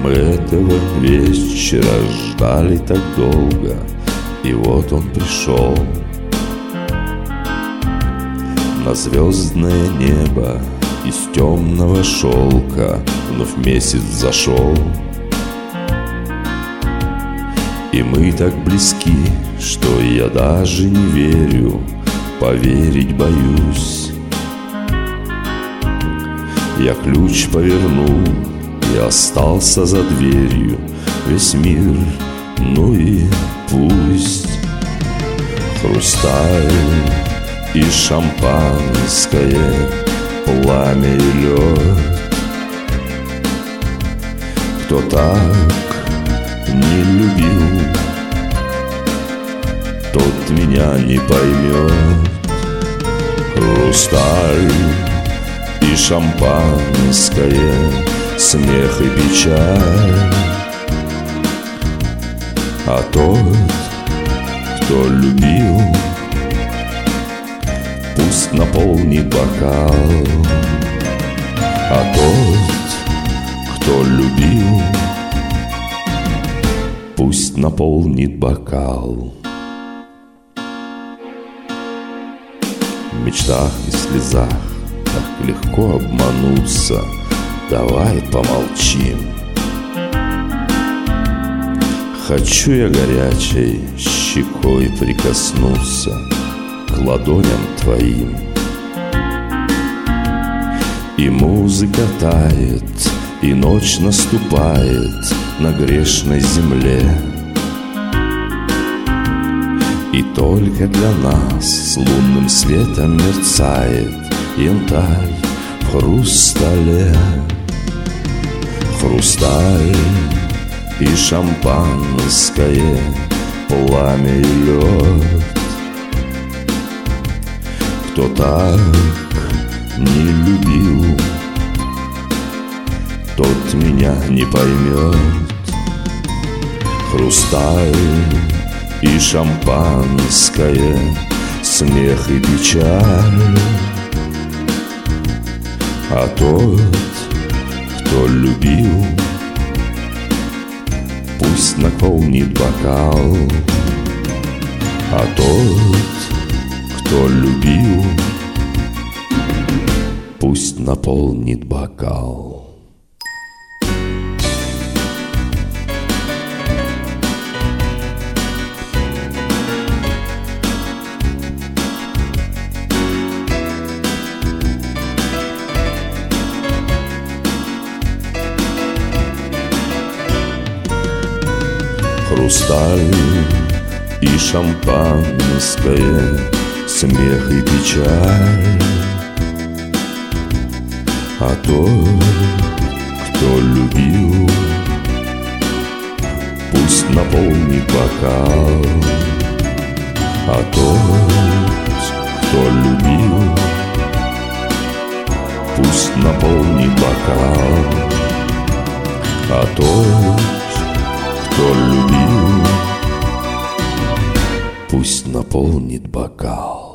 Мы этого вечера ждали так долго, и вот он пришел. На звездное небо из темного шелка вновь месяц зашел. И мы так близки, что я даже не верю, поверить боюсь. Я ключ повернул и остался за дверью. Весь мир, ну и пусть. Хрусталь и шампанское, пламя и лед. Кто так не любил, тот меня не поймет. Хрусталь и шампанское, смех и печаль. А тот, кто любил, пусть наполнит бокал. А тот, кто любил, пусть наполнит бокал. В мечтах и слезах так легко обмануться. Давай помолчим. Хочу я горячей щекой прикоснуться к ладоням твоим. И музыка тает, и ночь наступает на грешной земле. И только для нас с лунным светом мерцает янтарь в хрустале. Хрусталь и шампанское, пламя и лед. Кто так не любил, тот меня не поймет. Хрусталь и шампанское, смех и печаль. А тот, кто любил, пусть наполнит бокал. А тот, кто любил, пусть наполнит бокал. Хрусталь и шампанское, смех и печаль. А тот, кто любил, пусть наполнит бокал. А тот, кто любил, пусть наполнит бокал. А тот, кто любил, пусть наполнит бокал.